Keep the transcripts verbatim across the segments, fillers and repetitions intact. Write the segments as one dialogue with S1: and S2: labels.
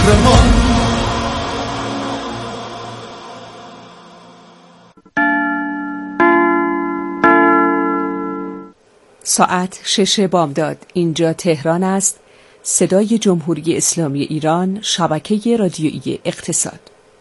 S1: قهرمان.
S2: ساعت شش بامداد. اینجا تهران است. صدای جمهوری اسلامی ایران، شبکه رادیویی اقتصاد.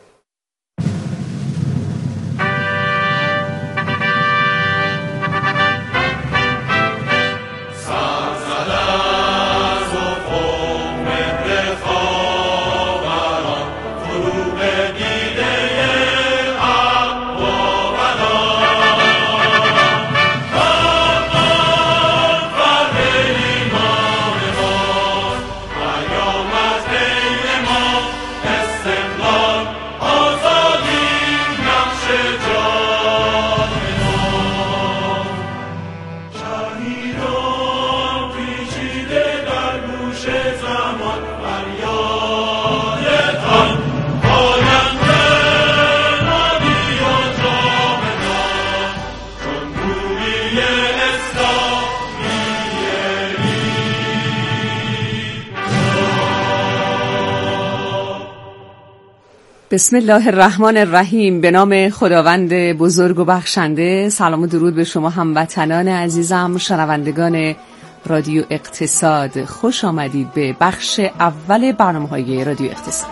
S2: بسم الله الرحمن الرحیم. به نام خداوند بزرگ و بخشنده. سلام و درود به شما هموطنان عزیزم، شنوندگان رادیو اقتصاد. خوش آمدید به بخش اول برنامه‌های رادیو اقتصاد.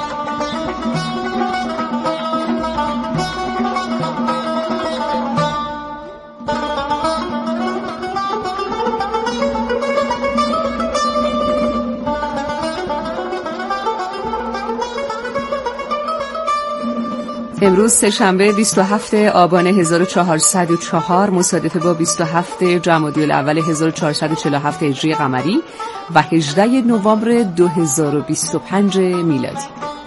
S2: امروز سه‌شنبه بیست و هفتم آبان هزار و چهارصد و چهار مصادف با بیست و هفتم جمادی الاول هزار و چهارصد و چهل و هفت هجری قمری و هجدهم نوامبر دو هزار و بیست و پنج میلادی.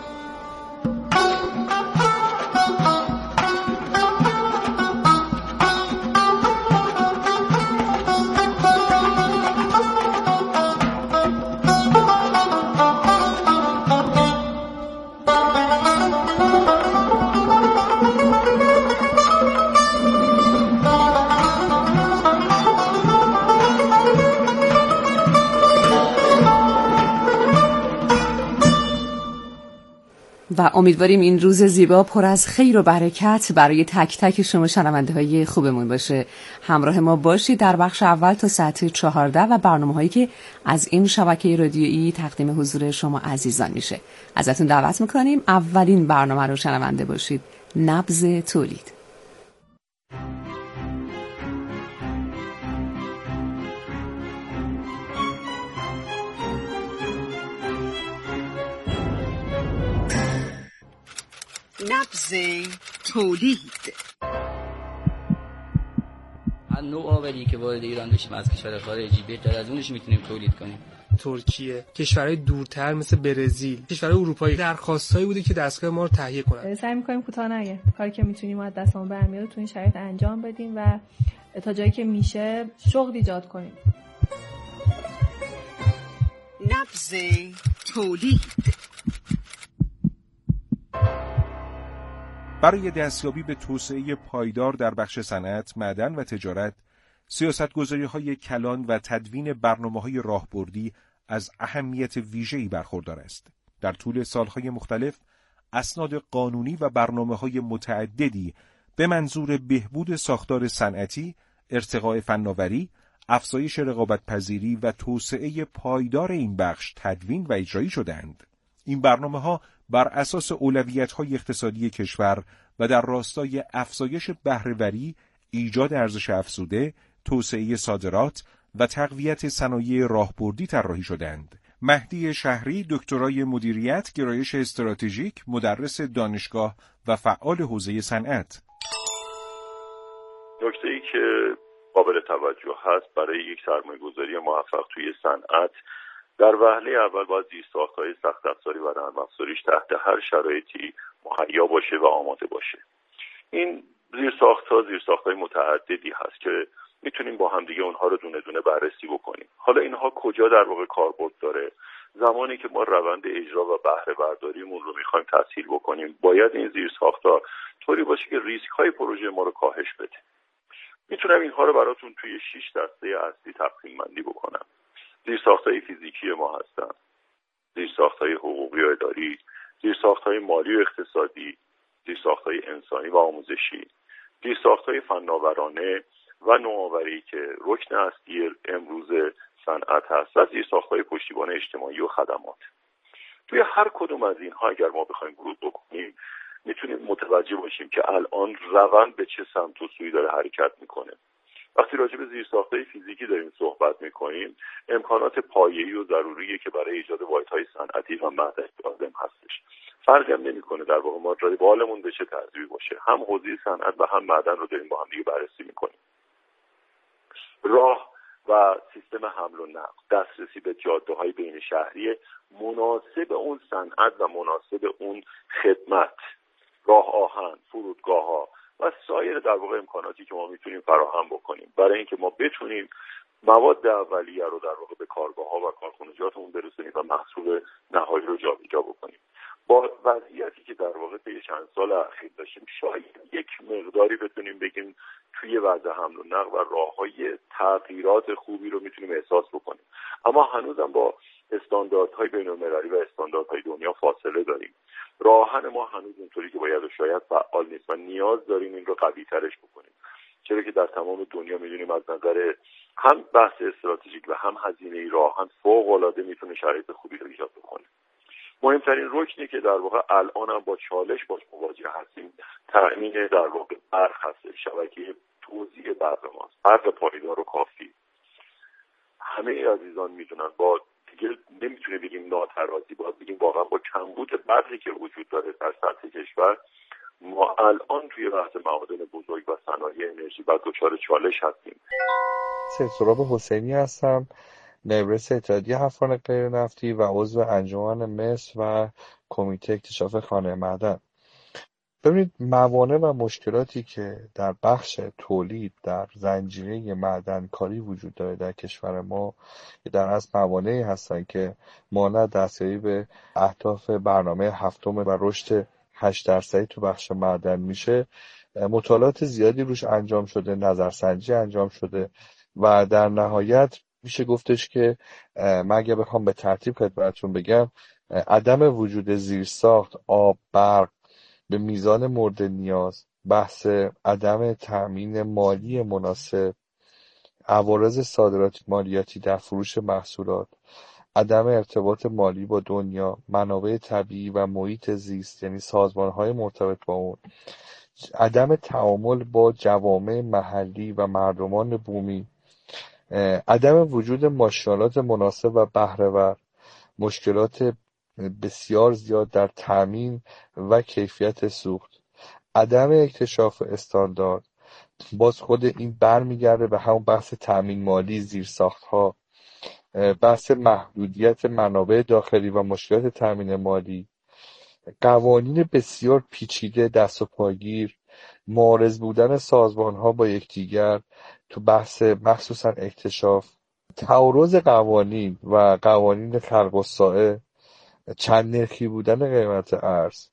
S2: و امیدواریم این روز زیبا پر از خیر و برکت برای تک تک شما شنونده های خوبمون باشه. همراه ما باشید در بخش اول تا ساعت چهارده و برنامه هایی که از این شبکه رادیویی تقدیم حضور شما عزیزان میشه. ازتون دعوت میکنیم اولین برنامه رو شنونده باشید. نبض تولید.
S3: نبض تولید.
S4: هر نوع آوری که وارد ایران بشیم از کشور خارجی بهتر از اونش میتونیم تولید کنیم.
S5: ترکیه، کشورهای دورتر مثل برزیل، کشورهای اروپایی درخواستایی بوده که دستگاه ما رو تهیه کنن.
S6: سعی می‌کنیم کوتاه نگه. کاری که میتونیم از دستمون برمیاد تو این شرایط انجام بدیم و تا جایی که میشه شغل ایجاد کنیم.
S3: نبض تولید.
S7: برای دستیابی به توسعه پایدار در بخش صنعت، معدن و تجارت، سیاست‌گذاری‌های کلان و تدوین برنامه‌های راهبردی از اهمیت ویژه‌ای برخوردار است. در طول سال‌های مختلف، اسناد قانونی و برنامه‌های متعددی به منظور بهبود ساختار صنعتی، ارتقاء فناوری، افزایش رقابت‌پذیری و توسعه پایدار این بخش تدوین و اجرایی شده‌اند. این برنامه‌ها بر اساس اولویت‌های اقتصادی کشور و در راستای افزایش بهره‌وری، ایجاد ارزش افزوده، توسعه صادرات و تقویت صنایع راهبردی طراحی شدند. مهدی شهری، دکترای مدیریت، گرایش استراتژیک، مدرس دانشگاه و فعال حوزه صنعت.
S8: نکته‌ای که قابل توجه هست برای یک سرمایه‌گذاری موفق توی صنعت، در وهله اول باید زیرساخت‌های سخت افزاری و نرم افزاریش تحت هر شرایطی مهیا باشه و آماده باشه. این زیرساخت‌ها زیرساخت‌های متعددی هست که میتونیم با همدیگه اونها رو دونه دونه بررسی بکنیم. حالا اینها کجا در واقع کاربرد داره؟ زمانی که ما روند اجرا و بهره برداریمون رو میخوایم تسهیل بکنیم، باید این زیرساخت‌ها طوری باشه که ریسک‌های پروژه ما رو کاهش بده. میتونم اینها رو براتون توی شش دسته اصلی تقسیم بندی بکنم. زیرساخت‌های فیزیکی ما هستن، زیرساخت‌های حقوقی و اداری، زیرساخت‌های مالی و اقتصادی، زیرساخت‌های انسانی و آموزشی، زیرساخت‌های فناورانه و نوآوری که رکن اصلی امروز صنعت هست و زیرساخت‌های پشتیبان اجتماعی و خدمات. توی هر کدوم از اینها اگر ما بخوایم ورود بکنیم میتونیم متوجه باشیم که الان روند به چه سمت و سوی داره حرکت میکنه. وقتی راجع به زیرساخت‌های فیزیکی داریم صحبت میکنیم، امکانات پایه‌ای و ضروریه که برای ایجاد واحدهای صنعتی و معدنی لازم هستش. فرقی هم نمیکنه در واقع ما بالمون به چه ترتیبی باشه، هم حوزه صنعت و هم معدن رو داریم با هم دیگه بررسی میکنیم. راه و سیستم حمل و نقل، دسترسی به جاده‌های بین شهری مناسب اون صنعت و مناسب اون خدمت، راه آهن، فرودگاه‌ها و سایر در واقع امکاناتی که ما میتونیم فراهم بکنیم برای اینکه ما بتونیم مواد اولیه رو در واقع به کارگاه‌ها و کارخانجاتمون برسونیم و محصول نهایی رو جابجا بکنیم. با وضعیتی که در واقع طی چند سال اخیر داشتیم شاید یک مقداری بتونیم بگیم توی وضع حمل و نقل و راه‌های تغییرات خوبی رو میتونیم احساس بکنیم، اما هنوزم با استانداردهای بین‌المللی و استانداردهای دنیا فاصله داریم. راهن ما هنوز اونطوری که باید و شاید فعال نیست و نیاز داریم این رو قوی ترش بکنیم، چرا که در تمام دنیا میدونیم از نظر هم بحث استراتژیک و هم هزینه راهن فوق‌العاده میتونه شرایط خوبی رو ایجاد بکنه. مهمترین رکنی که در واقع الان هم با چالش باش مواجه هستیم تأمین در واقع برق هست، شبکه توزیع برق ماست، برق پایدار و کافی. همه عزیزان میدونن با دیگه نمیتونه بگیم ناترازی، باید بگیم واقعا با کمبود برقی که وجود داره در سطح کشور ما الان توی بحث معادن بزرگ و صنایع انرژی بعد دچار چالش هستیم.
S1: سراب حسینی هستم، نایب اتحادیه افران غیر نفتی و عضو انجمن مصر و کمیته اکتشاف خانه معدن. ببینید موانع و مشکلاتی که در بخش تولید در زنجیره معدنکاری وجود داره در کشور ما در اصل موانعی هستن که مانع دستیابی به اهداف برنامه هفتم و رشد هشت درصدی تو بخش معدن میشه. مطالعات زیادی روش انجام شده، نظرسنجی انجام شده و در نهایت میشه گفتش که من اگه بخوام به ترتیب خدمتتون بگم، عدم وجود زیرساخت، آب، برق به میزان مورد نیاز، بحث عدم تأمین مالی مناسب، عوارض صادرات مالیاتی در فروش محصولات، عدم ارتباط مالی با دنیا، منابع طبیعی و محیط زیست یعنی سازمان‌های مرتبط با اون، عدم تعامل با جوامع محلی و مردمان بومی، عدم وجود ماشینالات مناسب و بهره‌ور، مشکلات بسیار زیاد در تامین و کیفیت سوخت، عدم اکتشاف استاندارد، باز خود این برمیگرده به همون بحث تامین مالی، زیرساخت‌ها، بحث محدودیت منابع داخلی و مشکلات تامین مالی، قوانین بسیار پیچیده دست و پاگیر، معارض بودن سازمان‌ها با یکدیگر تو بحث مخصوصا اکتشاف، تعارض قوانین و قوانین خلق الساعه، چند نرخی بودن قیمت ارز،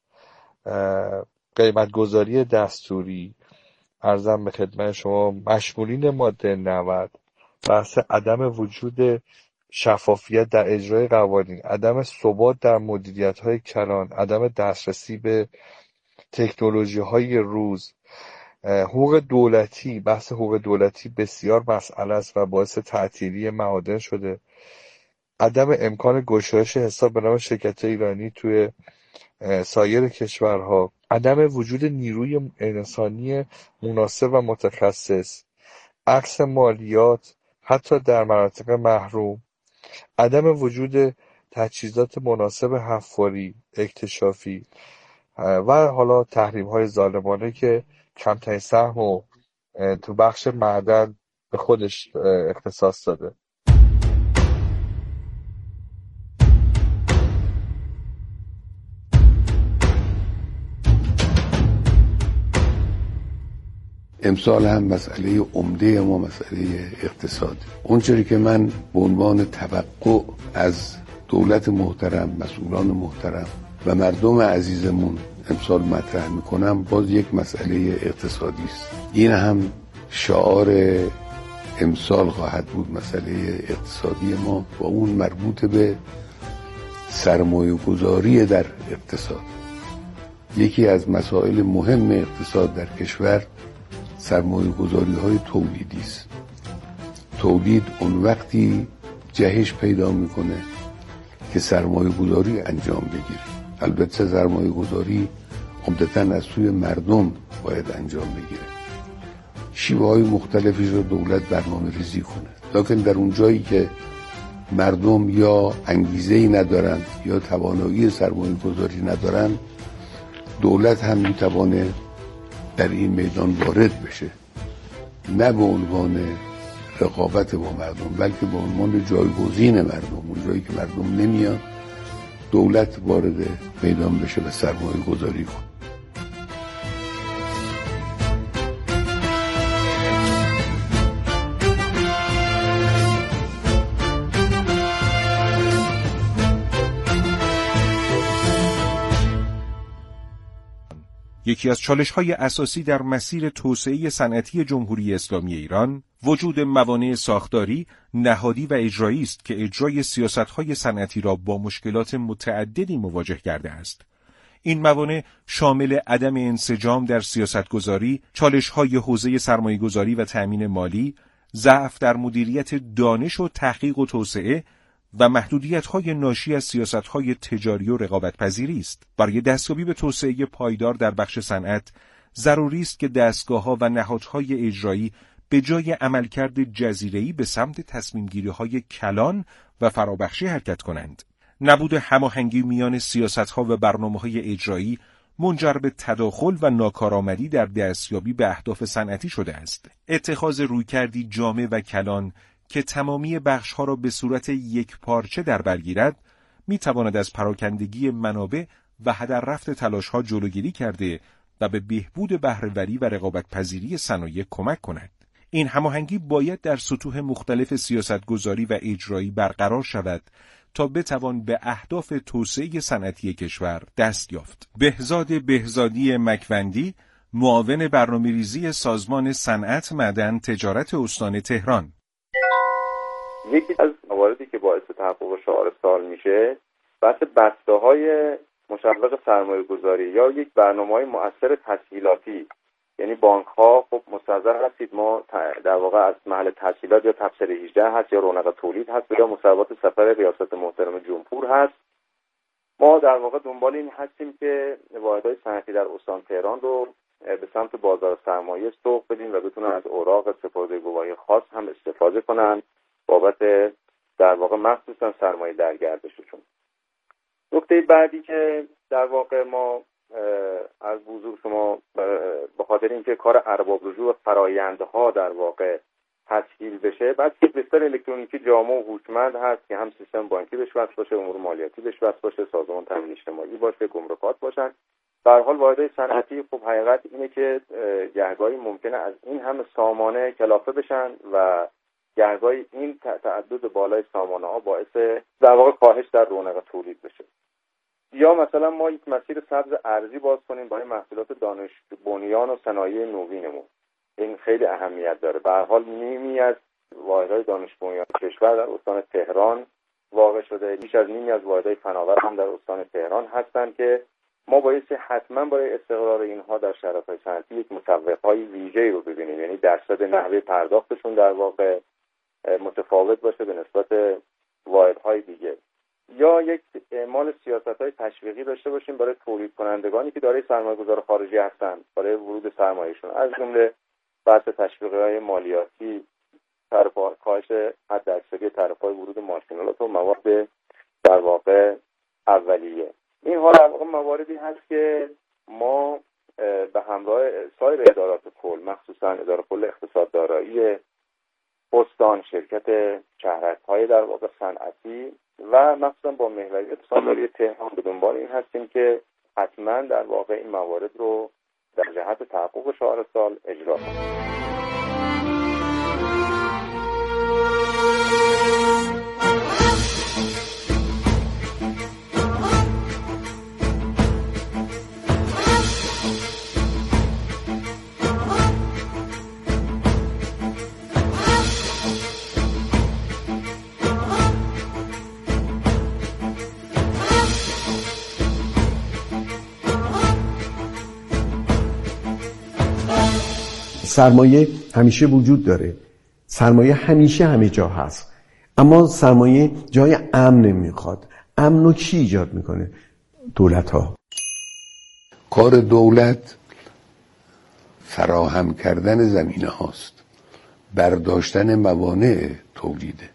S1: قیمت گذاری دستوری، عرضم به خدمت شما مشمولین ماده نود، بحث عدم وجود شفافیت در اجرای قوانین، عدم ثبات در مدیریت‌های کلان، عدم دسترسی به تکنولوژی‌های روز، حقوق دولتی. بحث حقوق دولتی بسیار مسئله است و باعث تعطیلی معادن شده. عدم امکان گشایش حساب به نام شرکت ایرانی توی سایر کشورها، عدم وجود نیروی انسانی مناسب و متخصص، عکس مالیات حتی در مناطق محروم، عدم وجود تجهیزات مناسب حفاری، اکتشافی و حالا تحریم‌های ظالمانه که کمترین سهم و تو بخش معدن به خودش اختصاص داده.
S9: امسال هم مسئله عمده ما مسئله اقتصاد. اونچوری که من به عنوان توقع از دولت محترم، مسئولان محترم و مردم عزیزمون امسال مطرح میکنم باز یک مسئله اقتصادی است. این هم شعار امسال خواهد بود، مسئله اقتصادی ما و اون مربوط به سرمایه گذاری در اقتصاد. یکی از مسائل مهم اقتصاد در کشور سرمایه گذاری های تولیدی است. تولید اون وقتی جهش پیدا میکنه که سرمایه گذاری انجام بگیره. البته سرمایه گذاری عمدتاً از سوی مردم باید انجام بگیره. شیوه های مختلفی رو دولت برنامه ریزی کنه، لکن در اون جایی که مردم یا انگیزه‌ای ندارن یا توانایی سرمایه گذاری ندارن، دولت هم میتوانه در این میدان وارد بشه، نه به عنوان رقابت با مردم بلکه به عنوان جایگزین مردم. اون جایی که مردم نمیان دولت وارد میدان بشه و سرمایه گذاری کنه.
S7: یکی از چالش‌های اساسی در مسیر توسعه صنعتی جمهوری اسلامی ایران وجود موانع ساختاری، نهادی و اجرایی است که اجرای سیاست‌های صنعتی را با مشکلات متعددی مواجه کرده است. این موانع شامل عدم انسجام در سیاستگذاری، چالش‌های حوزه سرمایه‌گذاری و تأمین مالی، ضعف در مدیریت دانش و تحقیق و توسعه و محدودیت‌های ناشی از سیاست‌های تجاری و رقابت‌پذیری است. برای دستیابی به توسعه پایدار در بخش صنعت، ضروری است که دستگاه‌ها و نهادهای اجرایی به جای عملکرد جزیره‌ای به سمت تصمیم‌گیری‌های کلان و فرابخشی حرکت کنند. نبود هماهنگی میان سیاست‌ها و برنامه‌های اجرایی منجر به تداخل و ناکارآمدی در دستیابی به اهداف صنعتی شده است. اتخاذ رویکردی جامع و کلان که تمامی بخش‌ها را به صورت یک پارچه در بر گیرد، می‌تواند از پراکندگی منابع و هدر رفت تلاش‌ها جلوگیری کرده و به بهبود بهره‌وری و رقابت‌پذیری صنایع کمک کند. این هماهنگی باید در سطوح مختلف سیاستگذاری و اجرایی برقرار شود تا بتوان به اهداف توسعه صنعتی کشور دست یافت. بهزاد بهزادی مکوندی، معاون برنامه‌ریزی سازمان صنعت معدن تجارت استان تهران:
S10: یکی از مواردی که باعث تحقق شعار سال میشه بحث بسته‌های مشوق سرمایه گذاری یا یک برنامه‌های مؤثر تسهیلاتی. یعنی بانک‌ها خب مستحضر هستید ما در واقع از محل تسهیلات یا تبصره هجده هست یا رونق تولید هست یا مصوبات سفر ریاست محترم جمهور هست. ما در واقع دنبال این هستیم که واحدهای صنعتی در استان تهران رو به سمت بازار سرمایه سوق بدیم و بتونن از اوراق سپرده گواهی خاص هم استفاده کنن بابت در واقع مخصوصا سرمایه در گردششون. نکته بعدی که در واقع ما از حضور شما به خاطر اینکه کار ارباب رجوع فرایندها در واقع تسهیل بشه، بعد یک بستر الکترونیکی جامع و هوشمند هست که هم سیستم بانکی بهش وصل باشه، امور مالیاتی بهش وصل باشه، سازمان تامین اجتماعی باشه، گمرکات باشن. به هر حال واحدهای صنعتی خب حقیقت اینه که گهگاهی ممکنه از این همه سامانه کلافه بشن و گهگاهی این تعدد بالای سامانه ها باعث در واقع کاهش در رونق تولید بشه. یا مثلا ما یک مسیر سبز ارزی باز کنیم برای محصولات دانش بنیان و صنایع نوینمون. این خیلی اهمیت داره. به هر حال نیمی از واحدهای دانش بنیان کشور در استان تهران واقع شده. بیش از نیمی از واحدهای فناور هم در استان تهران هستند که ما باید حتما برای استقرار اینها در شرایط صنعتی یک مسوق‌های ویژه‌ای رو ببینیم. یعنی درصد نحوه پرداختشون در واقع متفاوت باشه به نسبت واحدهای دیگه. یا یک اعمال سیاست‌های تشویقی داشته باشیم برای تولید کنندگانی که دارای سرمایه‌گذار خارجی هستند برای ورود سرمایه‌شون، از جمله بحث تشویق‌های مالیاتی، طرح کاهش حداکثری طرح‌های ورود ماشین‌آلات و مواد در واقع اولیه. این حال در واقع مواردی هست که ما به همراه سایر ادارات کل، مخصوصا اداره کل اقتصاد دارایی استان، شرکت شهرک‌های در واقع صنعتی و مخصوصا با محوری اقتصادداری تهران به دنبال این هستیم که حتما در واقع این موارد رو در جهت تحقق شعار سال اجرا کنیم.
S11: سرمایه همیشه وجود داره، سرمایه همیشه همه جا هست، اما سرمایه جای امن نمیخواد. امن رو کی ایجاد میکنه؟ دولت ها.
S9: کار دولت فراهم کردن زمینه هاست، برداشتن موانع تولیده.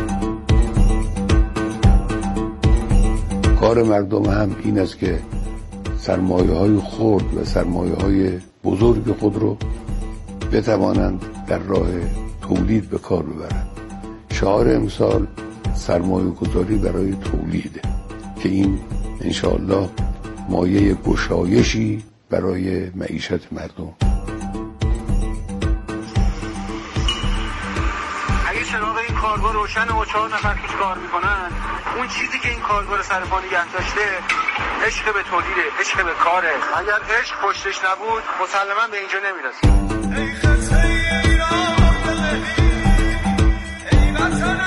S9: کار مردم هم این است که سرمایه های خرد و سرمایه های بزرگ خود رو بتوانند در راه تولید به کار ببرند. شعار امسال سرمایه گذاری برای تولیده که این انشاءالله مایه گشایشی برای معیشت مردم.
S12: اگه چراغ این کارگاه روشن و چهار نفر توش کار میکنن، اون چیزی که این کارگاه رو سر پا نگه داشته عشق به تولیده، عشق به کاره. اگر عشق پشتش نبود مسلما به اینجا نمیرسه. ای خطه ایران ای وطن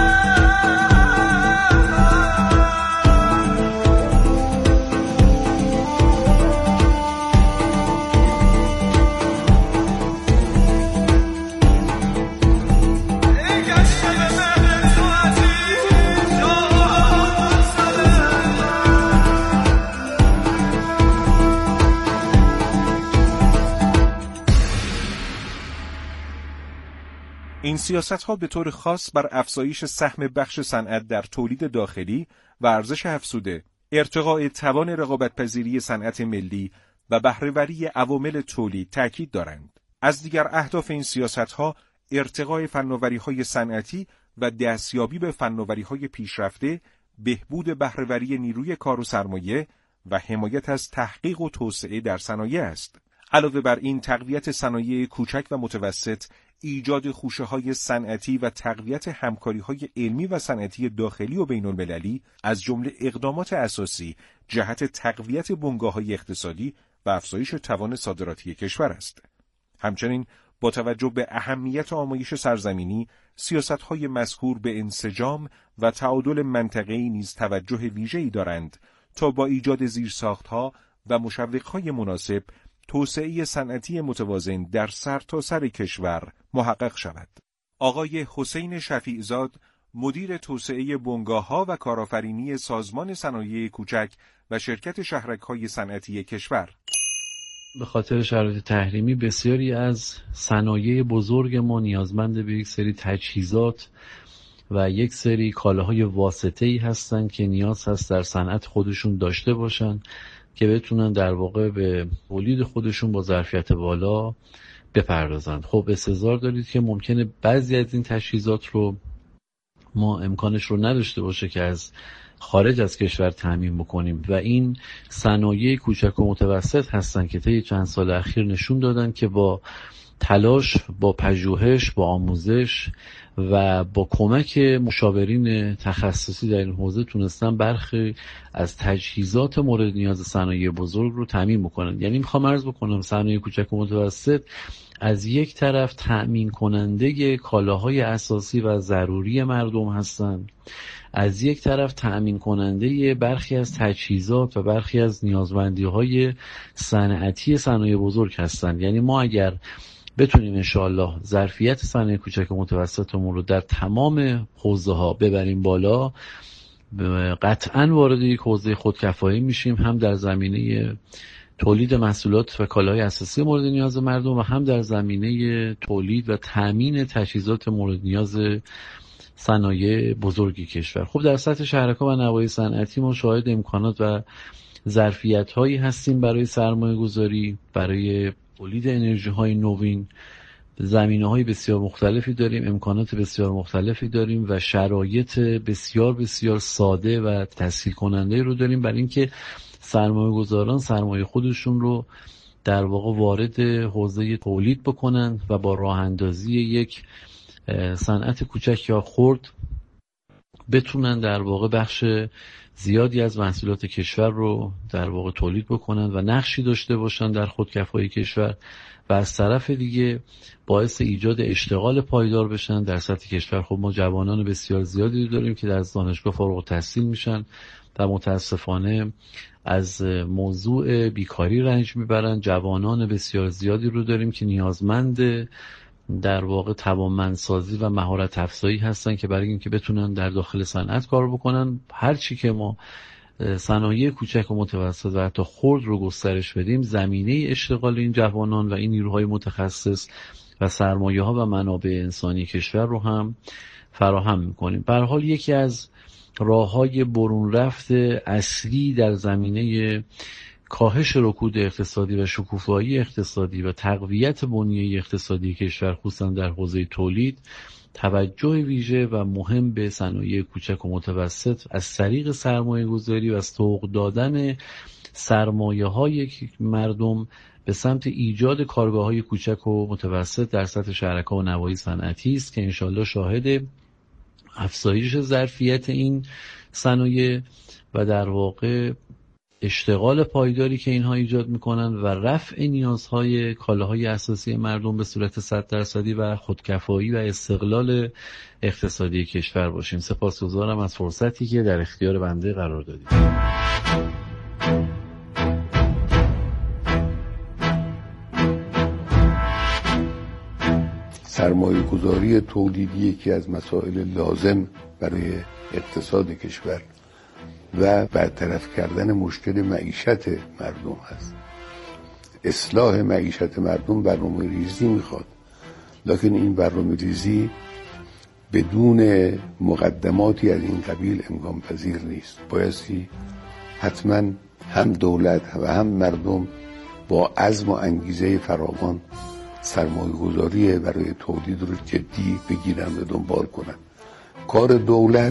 S7: این سیاست‌ها به طور خاص بر افزایش سهم بخش صنعت در تولید داخلی و ارزش افزوده، ارتقاء توان رقابت‌پذیری صنعت ملی و بهره‌وری عوامل تولید تاکید دارند. از دیگر اهداف این سیاست‌ها ارتقاء فناوری‌های صنعتی و دستیابی به فناوری‌های پیشرفته، بهبود بهره‌وری نیروی کار و سرمایه و حمایت از تحقیق و توسعه در صنایع است. علاوه بر این، تقویت صنایع کوچک و متوسط، ایجاد خوشه‌های صنعتی و تقویت همکاری‌های علمی و صنعتی داخلی و بین‌المللی از جمله اقدامات اساسی جهت تقویت بنگاه‌های اقتصادی و افزایش توان صادراتی کشور است. همچنین با توجه به اهمیت آمایش سرزمینی، سیاست‌های مذکور به انسجام و تعادل منطقه‌ای نیز توجه ویژه‌ای دارند تا با ایجاد زیرساخت‌ها و مشوق‌های مناسب توسعه صنعتی متوازن در سرتاسر کشور محقق شود. آقای حسین شفیعزاد، مدیر توسعه بنگاه‌ها و کارآفرینی سازمان صنایع کوچک و شرکت شهرک‌های صنعتی کشور:
S13: به خاطر شرایط تحریمی بسیاری از صنایع بزرگ ما نیازمند به یک سری تجهیزات و یک سری کالاهای واسطه‌ای هستند که نیاز هست در صنعت خودشون داشته باشن که بتونن در واقع به تولید خودشون با ظرفیت بالا بپردازند. خب استحضار دارید که ممکنه بعضی از این تجهیزات رو ما امکانش رو نداشته باشه که از خارج از کشور تامین بکنیم و این صنایع کوچک و متوسط هستن که طی چند سال اخیر نشون دادن که با تلاش، با پژوهش، با آموزش و با کمک مشاورین تخصصی در این حوزه تونستن برخی از تجهیزات مورد نیاز صنایع بزرگ رو تامین بکنن. یعنی میخوام عرض بکنم صنایع کوچک و متوسط از یک طرف تأمین کننده کالاهای اساسی و ضروری مردم هستند، از یک طرف تأمین کننده برخی از تجهیزات و برخی از نیازمندی‌های صنعتی صنایع بزرگ هستند. یعنی ما اگر بتونیم انشاءالله ظرفیت صنایع کوچک و متوسطمون رو در تمام حوزه‌ها ببریم بالا، قطعاً وارد یک حوزه خودکفایی میشیم، هم در زمینه تولید محصولات و کالاهای اساسی مورد نیاز مردم و هم در زمینه تولید و تامین تجهیزات مورد نیاز صنایع بزرگی کشور. خب در سطح شهرک‌ها و نواحی صنعتی ما شاهد امکانات و ظرفیت‌هایی هستیم برای سرمایه‌گذاری، برای تولید انرژی‌های نوین. زمینه‌های بسیار مختلفی داریم، امکانات بسیار مختلفی داریم و شرایط بسیار بسیار ساده و تسهیل کننده رو داریم برای اینکه سرمایه‌گذاران سرمایه خودشون رو در واقع وارد حوزه تولید بکنن و با راه اندازی یک صنعت کوچک یا خرد بتونن در واقع بخش زیادی از محصولات کشور رو در واقع تولید بکنن و نقشی داشته باشن در خودکفایی کشور و از طرف دیگه باعث ایجاد اشتغال پایدار بشن در سطح کشور. خب ما جوانان بسیار زیادی داریم که در دانشگاه فارغ التحصیل میشن و متاسفانه از موضوع بیکاری رنج میبرن. جوانان بسیار زیادی رو داریم که نیازمند در واقع توانمندسازی و مهارت افزایی هستن که برای اینکه بتونن در داخل صنعت کار بکنن. هر چی که ما صنایع کوچک و متوسط و حتی خرد رو گسترش بدیم، زمینه اشتغال این جوانان و این نیروهای متخصص و سرمایه‌ها و منابع انسانی کشور رو هم فراهم میکنیم. به هر حال یکی از راه‌های برون رفت اصلی در زمینه کاهش رکود اقتصادی و شکوفایی اقتصادی و تقویت بنیه اقتصادی کشور، خصوصا در حوزه تولید، توجه ویژه و مهم به صنایع کوچک و متوسط از طریق سرمایه گذاری و از سوق دادن سرمایه های مردم به سمت ایجاد کارگاه های کوچک و متوسط در سطح شهرک‌ها و نواحی صنعتی است که انشالله شاهد افزایش ظرفیت این صنایع و در واقع اشتغال پایداری که اینها ایجاد میکنن و رفع نیازهای کالاهای اساسی مردم به صورت صد درصدی و خودکفایی و استقلال اقتصادی کشور باشیم. سپاسگزارم از فرصتی که در اختیار بنده قرار دادید.
S9: سرمایه گذاری تولیدی یکی از مسائل لازم برای اقتصاد کشور و برطرف کردن مشکل معیشت مردم هست. اصلاح معیشت مردم برنامه ریزی میخواد، لکن این برنامه ریزی بدون مقدماتی از این قبیل امکان پذیر نیست. بایستی حتما هم دولت و هم مردم با عزم و انگیزه فراوان سرمایه گذاری برای تولید رو جدی بگیرن و دنبال کنن. کار دولت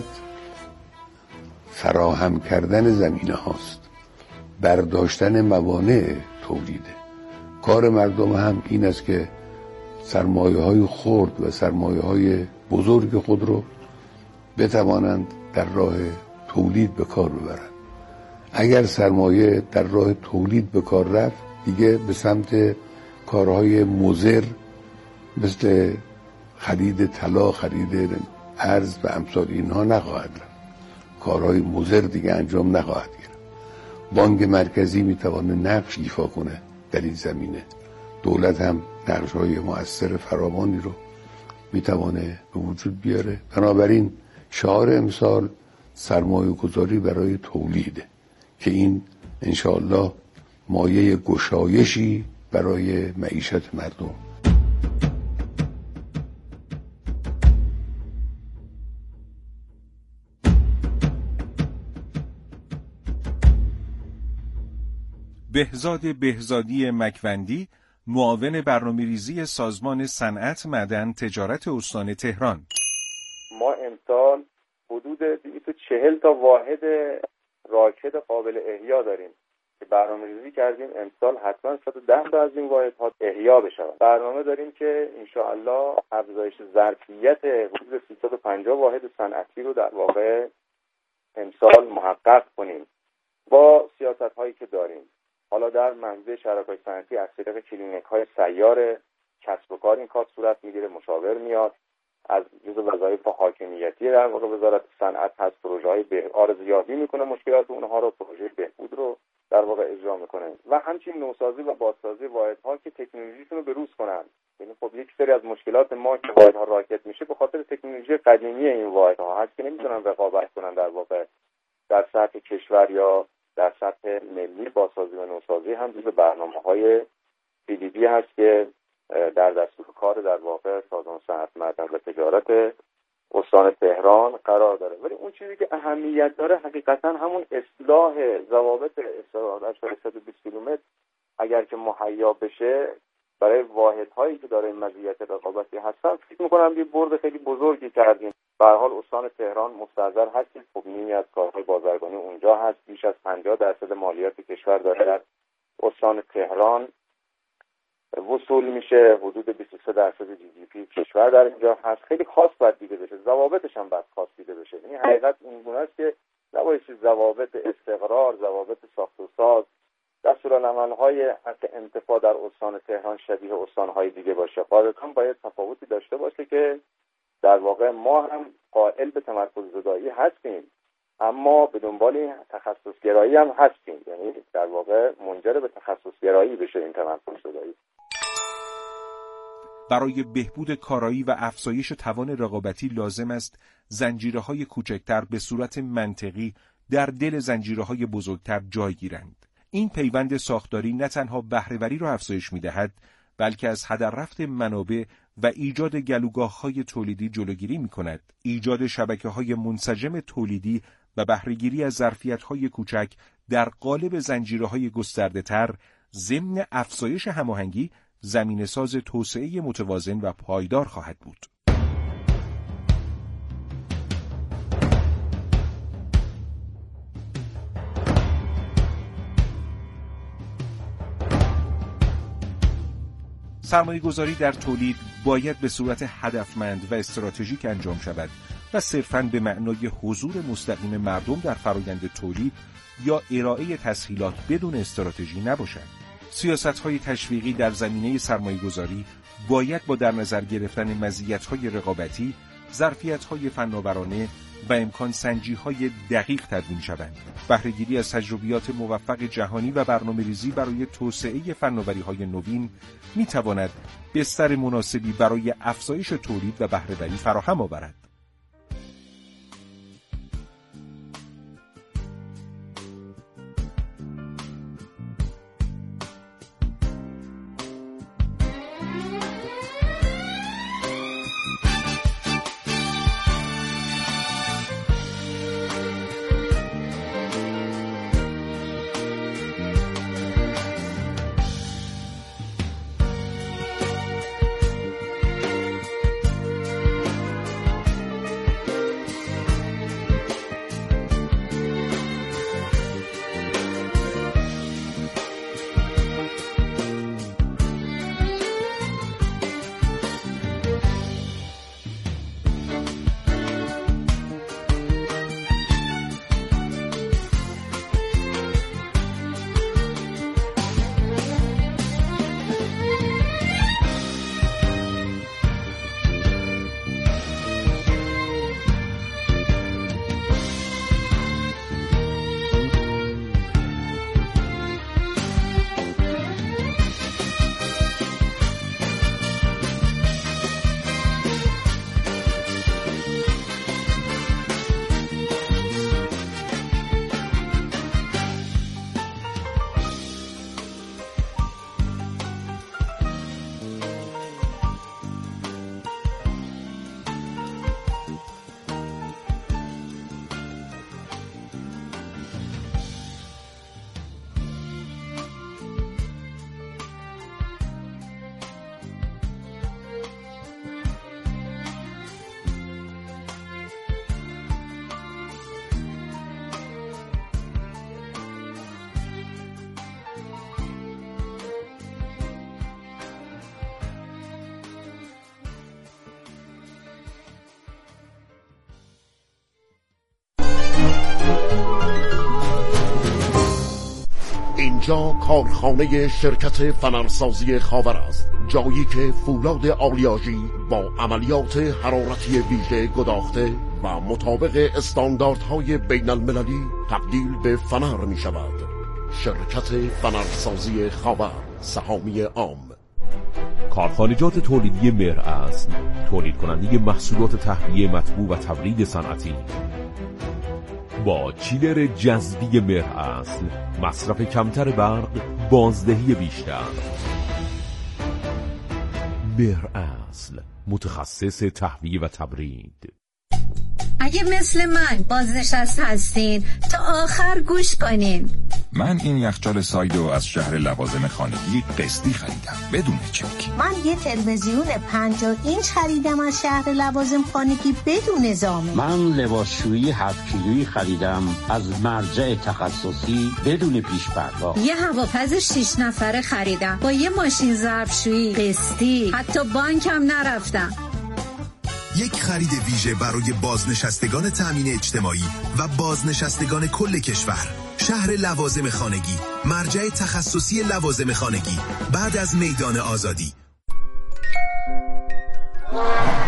S9: فراهم کردن زمینه هاست، برداشتن موانع تولیده. کار مردم هم این است که سرمایه های خرد و سرمایه های بزرگ خود رو بتوانند در راه تولید به کار ببرند. اگر سرمایه در راه تولید به کار رفت، دیگه به سمت کارهای مضر مثل خرید طلا، خرید ارز و امثال اینها نخواهد رفت. کارهای مضر دیگه انجام نخواهد گرفت. بانک مرکزی میتونه نقش ایفا کنه در این زمینه. دولت هم نقش‌های مؤثر فراوانی رو میتونه به وجود بیاره. بنابراین شعار امسال سرمایه گذاری برای تولیده که این انشاءالله مایه گشایشی برای معیشت مردم.
S7: بهزاد بهزادی مکوندی، معاون برنامه‌ریزی سازمان صنعت معدن تجارت استان تهران.
S10: ما امسال حدود دویست و چهل تا واحد راکد قابل احیا داریم که برنامه‌ریزی کردیم امسال حتما صد و ده تا از این واحدها احیا بشود. برنامه داریم که انشاءالله افزایش ظرفیت حدود سیصد و پنجاه واحد صنعتی رو در واقع امسال محقق کنیم با سیاست‌هایی که داریم. حالا در منظور شرکای صنعتی از طریق کلینیک‌های سیار کسب و کار این کار صورت میگیره، مشاور میاد، از جزء وظایف حاکمیتی در واقع وزارت صنعت هست، پروژه‌های به ارزیابی میکنه مشکلات اونها رو، پروژه بهبود رو در واقع اجرا میکنه و همچنین نوسازی و بازسازی واحدها که تکنولوژیشون رو بروز کنن. یعنی خب یک سری از مشکلات ما که واحدها راکد میشه به خاطر تکنولوژی قدیمی این واحدها هست که نمیتونن رقابت کنن در واقع در سطح کشور یا در سطح ملی. بازسازی و نوسازی هم جزو برنامه‌های پی دی بی هست که در دستور کار در واقع سازمان صنعت معدن و تجارت استان تهران قرار داره. ولی اون چیزی که اهمیت داره حقیقتا همون اصلاح ضوابط استفاده از صد و بیست کیلومتر اگر که مهیا بشه برای واحدهایی که داره مزیت رقابتی هستن، فکر می‌کنم یه برد خیلی بزرگی کردیم. به هر حال استان تهران مستحضر هست که خب نیمی از کارهای بازرگانی اونجا هست. بیش از پنجاه درصد مالیات کشور داره در استان تهران وصول میشه. حدود بیست و سه درصد جی دی پی کشور در اینجا هست. خیلی خاص باید دیده بشه، ضوابطش هم باید خاص دیده بشه. یعنی حقیقت این گونه است که نباید ضوابط استقرار، ضوابط ساخت و ساز، دستورالعمل‌های حق انتفاع در استان تهران شبیه استان‌های دیگه باشه. قاعدتاً باید تفاوتی داشته باشه که در واقع ما هم قائل به تمرکز زدایی هستیم، اما به دنبال این تخصصگرایی هم هستیم، یعنی در واقع منجر به تخصصگرایی بشه این تمرکز صدایی.
S7: برای بهبود کارایی و افزایش توان رقابتی لازم است زنجیره‌های کوچکتر به صورت منطقی در دل زنجیره‌های بزرگتر جای گیرند. این پیوند ساختاری نه تنها بهره‌وری را افزایش می‌دهد، بلکه از هدر رفت منابع و ایجاد گلوگاه‌های تولیدی جلوگیری می‌کند. ایجاد شبکه‌های منسجم تولیدی و بهره‌گیری از ظرفیت‌های کوچک در قالب زنجیره‌های گسترده‌تر ضمن افزایش هماهنگی زمینه‌ساز توسعه متوازن و پایدار خواهد بود. سرمایه‌گذاری در تولید باید به صورت هدفمند و استراتژیک انجام شود و صرفاً به معنای حضور مستقیم مردم در فرآیند تولید یا ارائه تسهیلات بدون استراتژی نباشد. سیاست‌های تشویقی در زمینه سرمایه‌گذاری باید با در نظر گرفتن مزیت‌های رقابتی، ظرفیت‌های فناورانه و امکان سنجی‌های دقیق تدوین شوند. بهره‌گیری از تجربیات موفق جهانی و برنامه‌ریزی برای توسعه فناوری‌های نوین می‌تواند بستر مناسبی برای افزایش تولید و بهره‌وری فراهم آورد.
S14: اینجا کارخانه شرکت فنرسازی خاور است، جایی که فولاد آلیاژی با عملیات حرارتی ویژه گداخته و مطابق استانداردهای بین المللی تبدیل به فنر می شود. شرکت فنرسازی خاور، سهامی عام.
S15: کارخانجات تولیدی مهر اصل، تولید کننده محصولات تهویه مطبوع و تبرید صنعتی. با چیلر جذبی مهر اصل، مصرف کمتر برق، بازدهی بیشتر. مهر اصل، متخصص تهویه و تبرید.
S16: اگه مثل من بازنشسته هستین تا آخر گوش کنین.
S17: من این یخچال سایدو از شهر لوازم خانگی قسطی خریدم بدون چک.
S16: من یه تلویزیون پنجاه اینچ خریدم از شهر لوازم خانگی بدون زامن.
S18: من لباسشویی هفت کیلویی خریدم از مرجع تخصصی بدون پیش پرداخت.
S16: یه هواپز شش نفره خریدم با یه ماشین ظرفشویی قسطی، حتی بانکم نرفتم.
S19: یک خرید ویژه برای بازنشستگان تأمین اجتماعی و بازنشستگان کل کشور. شهر لوازم خانگی، مرجع تخصصی لوازم خانگی، بعد از میدان آزادی.